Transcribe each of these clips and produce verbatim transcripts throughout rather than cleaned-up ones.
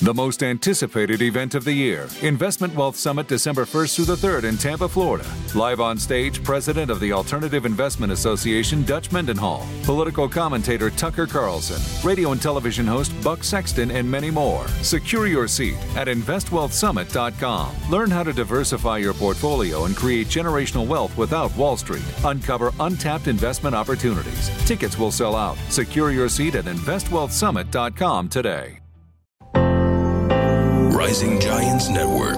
The most anticipated event of the year, Investment Wealth Summit, December first through the third in Tampa, Florida. Live on stage, President of the Alternative Investment Association, Dutch Mendenhall, political commentator Tucker Carlson, radio and television host Buck Sexton, and many more. Secure your seat at invest wealth summit dot com. Learn how to diversify your portfolio and create generational wealth without Wall Street. Uncover untapped investment opportunities. Tickets will sell out. Secure your seat at invest wealth summit dot com today. Rising Giants Network.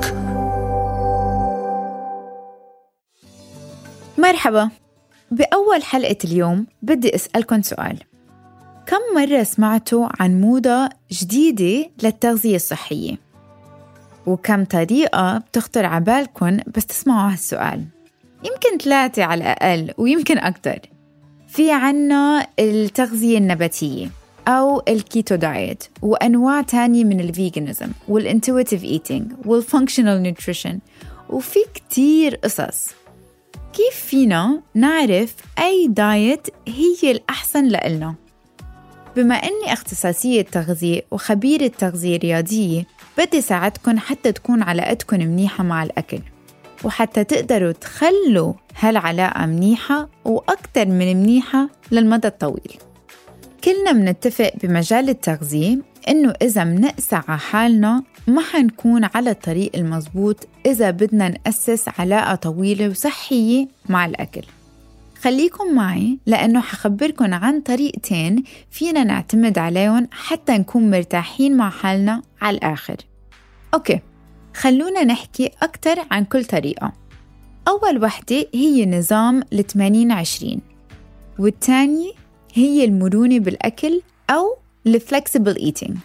مرحبا. بأول حلقة اليوم بدي أسألكم سؤال. كم مرة سمعتوا عن موضة جديدة للتغذية الصحية؟ وكم طريقة بتخطر عبالكم بس تسمعوا هالسؤال؟ يمكن ثلاثة على الأقل ويمكن أكتر. في عنا التغذية النباتية أو الكيتو دايت، وأنواع تانية من الفيجانيزم والانتويتيف ايتينج والفانكشنال نيوتريشن، وفي كتير قصص. كيف فينا نعرف أي دايت هي الأحسن لإلنا؟ بما أني اختصاصية تغذية وخبيرة تغذية رياضية، بدي ساعدكن حتى تكون علاقتكن منيحة مع الأكل، وحتى تقدروا تخلوا هالعلاقة منيحة وأكتر من منيحة للمدى الطويل. كلنا منتفق بمجال التغذية إنه إذا منقسى على حالنا ما حنكون على الطريق المزبوط إذا بدنا نأسس علاقة طويلة وصحية مع الأكل. خليكم معي لأنه حخبركن عن طريقتين فينا نعتمد عليهم حتى نكون مرتاحين مع حالنا على الآخر. أوكي، خلونا نحكي أكتر عن كل طريقة. أول وحدة هي نظام الثمانين عشرين، والتانية هي المرونة بالأكل أو الفلكسبل إيتينج.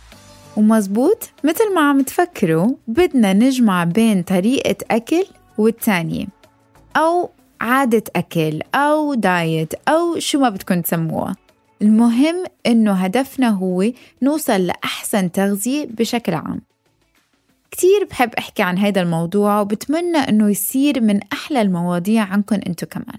ومزبوط مثل ما عم تفكروا بدنا نجمع بين طريقة أكل والتانية، أو عادة أكل أو دايت أو شو ما بدكم تسموها. المهم إنه هدفنا هو نوصل لأحسن تغذية بشكل عام. كتير بحب أحكي عن هذا الموضوع وبتمنى إنه يصير من أحلى المواضيع عنكم أنتو كمان.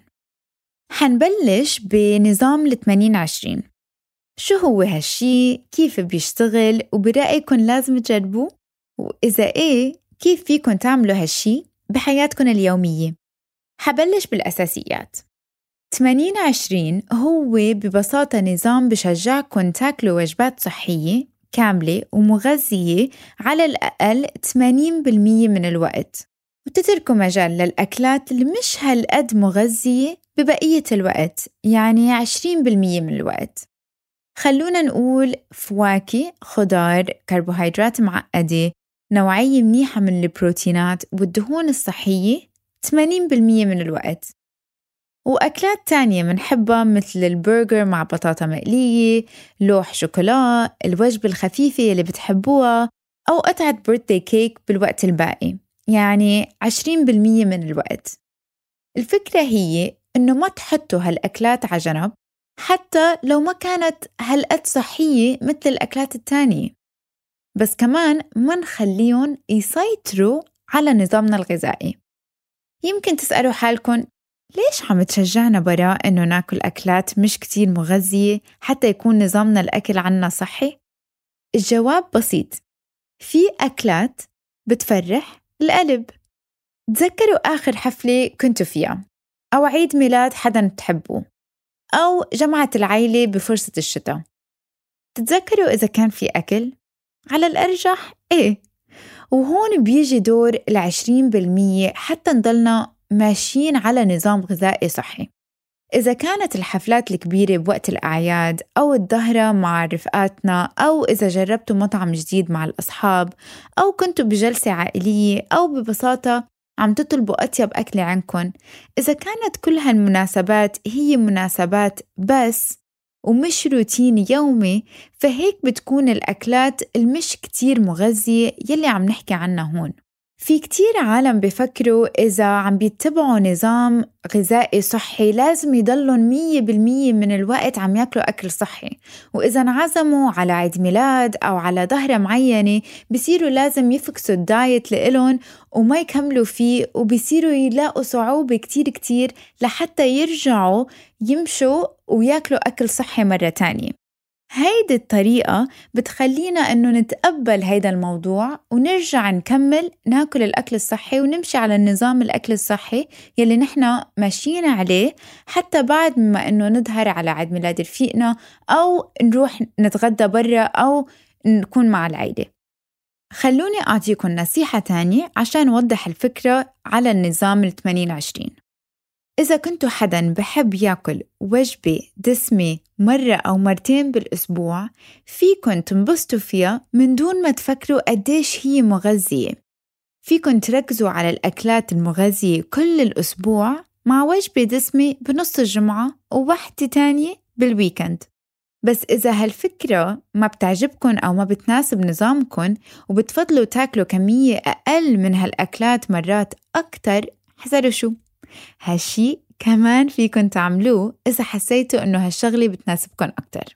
حنبلش بنظام الثمانين عشرين. شو هو هالشي؟ كيف بيشتغل؟ وبرأيكم لازم تجربوه؟ وإذا إيه، كيف فيكم تعملوا هالشي بحياتكم اليومية؟ حبلش بالأساسيات. ثمانين عشرين هو ببساطة نظام بشجعكم تاكلوا وجبات صحية كاملة ومغذية على الأقل ثمانين بالمية من الوقت، وتتركوا مجال للأكلات اللي مش هالقد مغذية ببقية الوقت، يعني عشرين بالمية من الوقت. خلونا نقول فواكه، خضار، كربوهيدرات معقدة، نوعية منيحة من البروتينات والدهون الصحية ثمانين بالمية من الوقت. وأكلات تانية منحبها مثل البرجر مع بطاطا مقلية، لوح شوكولا، الوجبة الخفيفة اللي بتحبوها، أو قطعة بيرثدي كيك بالوقت الباقي، يعني عشرين بالمية من الوقت. الفكرة هي إنه ما تحطوا هالأكلات على جنب حتى لو ما كانت هالقد صحية مثل الأكلات التانية، بس كمان ما نخليهم يسيطروا على نظامنا الغذائي. يمكن تسألوا حالكم ليش عم تشجعنا براء إنه ناكل أكلات مش كتير مغذية حتى يكون نظامنا الأكل عنا صحي؟ الجواب بسيط، في أكلات بتفرح القلب. تذكروا آخر حفلة كنتوا فيها، أو عيد ميلاد حدا تحبوه، أو جمعة العيلة بفرصة الشتاء. تتذكروا إذا كان في أكل؟ على الأرجح إيه. وهون بيجي دور العشرين بالمية حتى نضلنا ماشيين على نظام غذائي صحي. إذا كانت الحفلات الكبيرة بوقت الأعياد، أو الظهرة مع رفقاتنا، أو إذا جربتوا مطعم جديد مع الأصحاب، أو كنتوا بجلسة عائلية، أو ببساطة عم تطلبوا أطيب أكل عنكن، إذا كانت كل هالمناسبات هي مناسبات بس ومش روتين يومي، فهيك بتكون الأكلات المش كتير مغذية يلي عم نحكي عنها هون. في كتير عالم بيفكروا إذا عم بيتبعوا نظام غذائي صحي لازم يضلون مية بالمية من الوقت عم يأكلوا أكل صحي، وإذا انعزموا على عيد ميلاد أو على ظهرة معينة بيصيروا لازم يفكسوا الدايت لإلهم وما يكملوا فيه، وبيصيروا يلاقوا صعوبة كتير كتير لحتى يرجعوا يمشوا ويأكلوا أكل صحي مرة تانية. هيدي الطريقة بتخلينا إنه نتقبل هيدا الموضوع ونرجع نكمل ناكل الأكل الصحي ونمشي على النظام الأكل الصحي يلي نحنا ماشيين عليه، حتى بعد ما إنه نظهر على عيد ميلاد رفيقنا أو نروح نتغدى برا أو نكون مع العيلة. خلوني أعطيكم نصيحة تانية عشان أوضح الفكرة على النظام الثمانين عشرين. إذا كنتوا حداً بحب يأكل وجبة دسمة مرة أو مرتين بالأسبوع، فيكن تنبسطوا فيها من دون ما تفكروا قديش هي مغذية. فيكن تركزوا على الأكلات المغذية كل الأسبوع مع وجبة دسمة بنص الجمعة وواحدة تانية بالويكند. بس إذا هالفكرة ما بتعجبكن أو ما بتناسب نظامكن وبتفضلوا تاكلوا كمية أقل من هالأكلات مرات أكتر، حذروا شو هالشي كمان فيكن تعملوه إذا حسيتوا إنه هالشغلة بتناسبكن أكتر.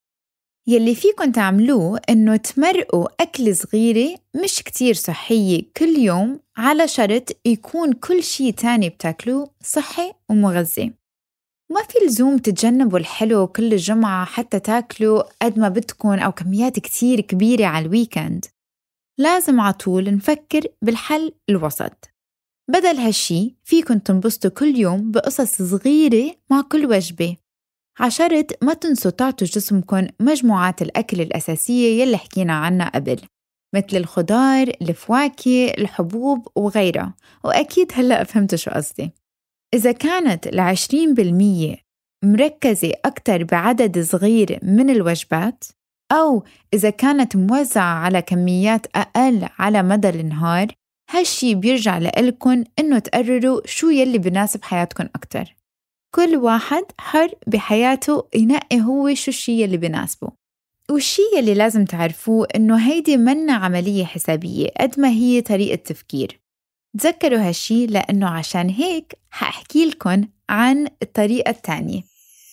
يلي فيكن تعملوه إنه تمرقوا أكل صغيرة مش كتير صحية كل يوم، على شرط يكون كل شي تاني بتاكلوه صحي ومغذي. ما في لزوم تتجنبوا الحلو كل جمعة حتى تاكلوا قد ما بدكن أو كميات كتير كبيرة على الويكند. لازم عطول نفكر بالحل الوسط. بدل هالشي فيكن تنبسطوا كل يوم بقصص صغيرة مع كل وجبة، عشرت ما تنسوا تعطوا جسمكن مجموعات الأكل الأساسية يلي حكينا عنها قبل، مثل الخضار، الفواكه، الحبوب وغيرها. وأكيد هلأ فهمتوا شو قصدي. إذا كانت العشرين بالمية مركزة أكتر بعدد صغير من الوجبات، أو إذا كانت موزعة على كميات أقل على مدى النهار، هالشي بيرجع لإلكن إنه تقرروا شو يلي بناسب حياتكن أكتر. كل واحد حر بحياته ينقي هو شو الشي يلي بناسبه. والشي يلي لازم تعرفوه إنه هيدي منا عملية حسابية قد ما هي طريقة تفكير. تذكروا هالشي، لأنه عشان هيك حأحكي لكم عن الطريقة الثانية.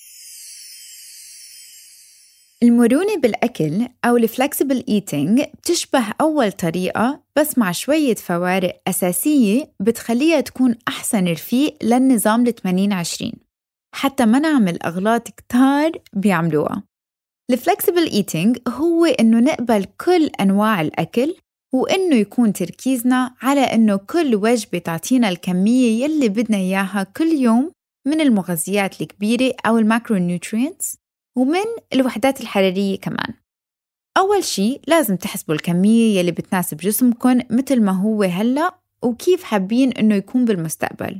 المرونة بالأكل أو الفلكسبل إيتينج بتشبه أول طريقة، بس مع شوية فوارق أساسية بتخليها تكون أحسن رفيق للنظام الثمانين عشرين، حتى ما نعمل أغلاط كتار بيعملوها. الفلكسبل إيتينج هو إنه نقبل كل أنواع الأكل، وإنه يكون تركيزنا على إنه كل وجبة تعطينا الكمية يلي بدنا إياها كل يوم من المغذيات الكبيرة أو الماكرو نيوترينتس ومن الوحدات الحرارية كمان. أول شي لازم تحسبوا الكمية يلي بتناسب جسمكن مثل ما هو هلأ وكيف حابين إنه يكون بالمستقبل،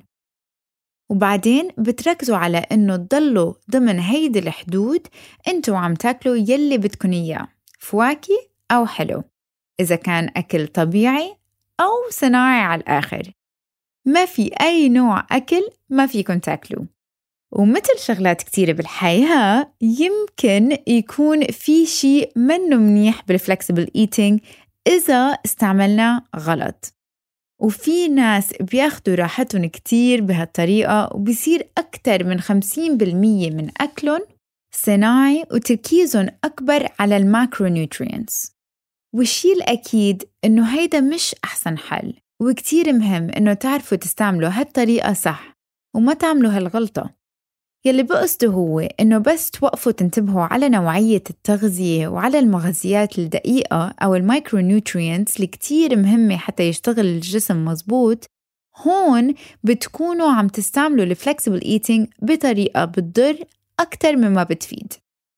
وبعدين بتركزوا على إنه تضلوا ضمن هيدي الحدود انتوا عم تاكلوا يلي بدكن إياه، فواكه أو حلو، إذا كان أكل طبيعي أو صناعي على الآخر. ما في أي نوع أكل ما فيكن تاكلوه. ومثل شغلات كتيرة بالحياة، يمكن يكون في شيء منه منيح بالفلكسبل إيتينج إذا استعملناه غلط. وفي ناس بياخدوا راحتهم كتير بهالطريقة وبيصير أكتر من خمسين بالمية من أكلهم صناعي وتركيزهم أكبر على الماكرو نيوترينتس. والشيء الأكيد إنه هيدا مش أحسن حل، وكتير مهم إنه تعرفوا تستعملوا هالطريقة صح وما تعملوا هالغلطة. يلي بقصده هو إنه بس توقفوا تنتبهوا على نوعية التغذية وعلى المغذيات الدقيقة أو المايكرو نيوترينتس اللي كتير مهمة حتى يشتغل الجسم مزبوط. هون بتكونوا عم تستعملوا الفلكسبل إيتينج بطريقة بتضر أكتر مما بتفيد.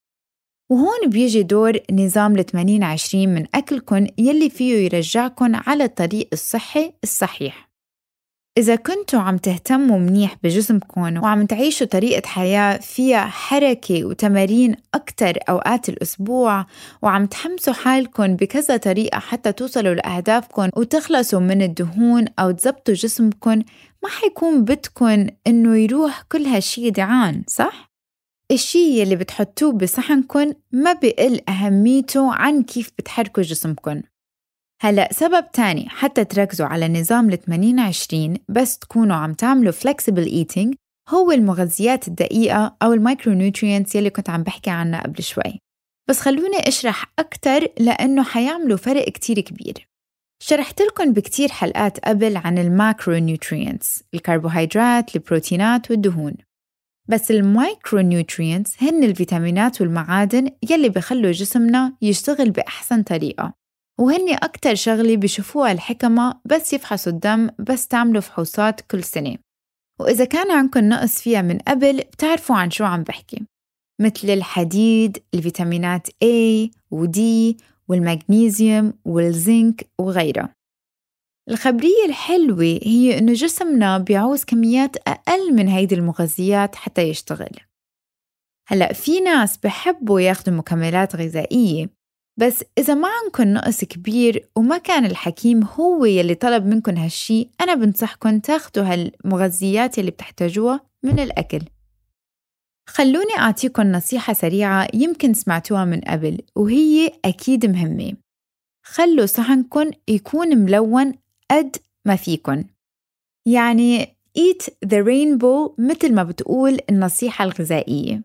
وهون بيجي دور نظام الثمانين عشرين من أكلكن يلي فيه يرجعكن على الطريق الصحي الصحيح. إذا كنتوا عم تهتموا منيح بجسمكن وعم تعيشوا طريقة حياة فيها حركة وتمارين أكتر أوقات الأسبوع، وعم تحمسوا حالكن بكذا طريقة حتى توصلوا لأهدافكن وتخلصوا من الدهون أو تزبطوا جسمكن، ما حيكون بدكن إنه يروح كل هالشي دعان، صح؟ الشي اللي بتحطوه بصحنكن ما بقل أهميته عن كيف بتحركوا جسمكن. هلأ سبب تاني حتى تركزوا على نظام الثمانين عشرين بس تكونوا عم تعملوا flexible eating هو المغذيات الدقيقة أو المايكرو نيوترينتس يلي كنت عم بحكي عنها قبل شوي. بس خلوني أشرح أكتر لأنه حيعملوا فرق كتير كبير. شرحت لكم بكتير حلقات قبل عن الماكرو نيوترينتس، الكربوهيدرات، البروتينات والدهون. بس المايكرو نيوترينتس هن الفيتامينات والمعادن يلي بيخلوا جسمنا يشتغل بأحسن طريقة، وهن أكتر شغلة بيشوفوها الحكمة بس يفحصوا الدم بس تعملوا فحوصات كل سنة. وإذا كان عندكم نقص فيها من قبل بتعرفوا عن شو عم بحكي، مثل الحديد، الفيتامينات A و D والمغنيسيوم والزنك وغيرها. الخبرية الحلوة هي إنه جسمنا بيعوز كميات أقل من هيدي المغذيات حتى يشتغل. هلأ في ناس بحبوا ياخدوا مكملات غذائية، بس إذا ما عندكم نقص كبير وما كان الحكيم هو يلي طلب منكم هالشي، أنا بنصحكم تاخدوا هالمغذيات يلي بتحتاجوها من الأكل. خلوني أعطيكم نصيحة سريعة يمكن سمعتوها من قبل وهي أكيد مهمة. خلوا صحنكم يكون ملون قد ما فيكن، يعني eat the rainbow مثل ما بتقول النصيحة الغذائية.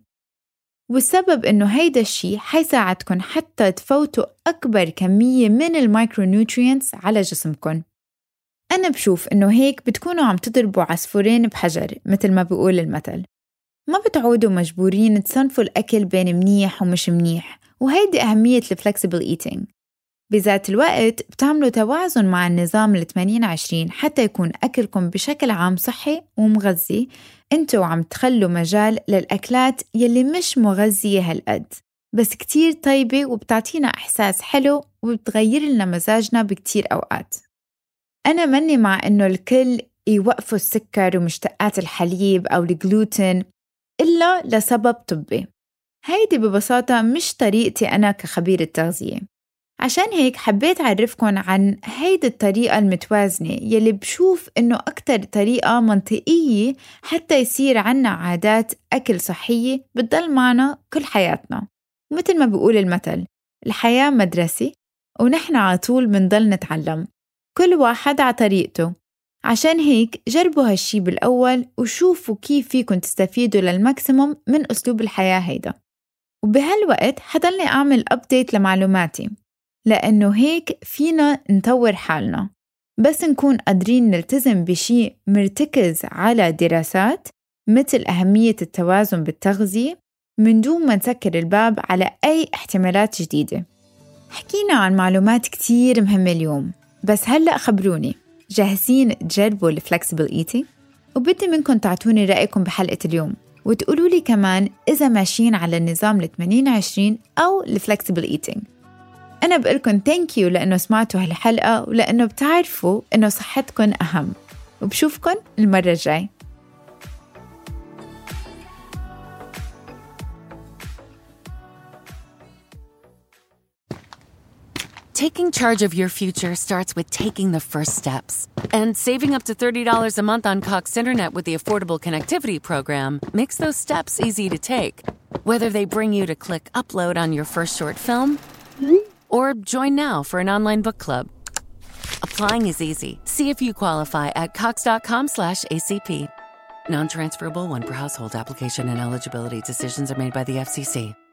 والسبب إنه هيدا الشي حيساعدكن حتى تفوتوا أكبر كمية من المايكرونيوترينتس على جسمكن. أنا بشوف إنه هيك بتكونوا عم تضربوا عصفورين بحجر مثل ما بيقول المثل، ما بتعودوا مجبورين تصنفوا الأكل بين منيح ومش منيح، وهيدي أهمية الفلكسبل إيتينج. بذات الوقت بتعملوا توازن مع النظام الثمانين عشرين حتى يكون أكلكم بشكل عام صحي ومغذي. انتوا عم تخلوا مجال للأكلات يلي مش مغذية هالقد بس كتير طيبة وبتعطينا إحساس حلو وبتغير لنا مزاجنا بكتير أوقات. أنا مني مع إنه الكل يوقفوا السكر ومشتقات الحليب أو الجلوتين إلا لسبب طبي. هيدي ببساطة مش طريقتي أنا كخبيرة تغذية، عشان هيك حبيت أعرفكن عن هيدي الطريقة المتوازنة يلي بشوف إنه أكتر طريقة منطقية حتى يصير عنا عادات أكل صحية بتضل معنا كل حياتنا. مثل ما بيقول المثل، الحياة مدرسة ونحن على طول منضل نتعلم، كل واحد على طريقته. عشان هيك جربوا هالشي بالأول وشوفوا كيف فيكن تستفيدوا للماكسيموم من أسلوب الحياة هيدا. وبهالوقت حضلني أعمل أبديت لمعلوماتي، لأنه هيك فينا نطور حالنا بس نكون قادرين نلتزم بشي مرتكز على دراسات مثل أهمية التوازن بالتغذية من دون ما نسكر الباب على أي احتمالات جديدة. حكينا عن معلومات كتير مهمة اليوم، بس هلأ خبروني جاهزين تجربوا الفلكسبل إيتينج؟ وبدي منكم تعطوني رأيكم بحلقة اليوم وتقولوا لي كمان إذا ماشيين على النظام الثمانين عشرين أو الفلكسبل إيتينج. أنا بقولكم thank you لأنه سمعتوا هالحلقة ولأنه بتعرفوا إنه صحتكم أهم، وبشوفكن المرة الجاي. Taking charge of your future starts with taking the first steps. And saving up to thirty dollars a month on Cox Internet with the Affordable Connectivity Program makes those steps easy to take. Whether they bring you to click upload on your first short film or join now for an online book club. Applying is easy. See if you qualify at cox.com slash ACP. Non-transferable one per household application and eligibility decisions are made by the F C C.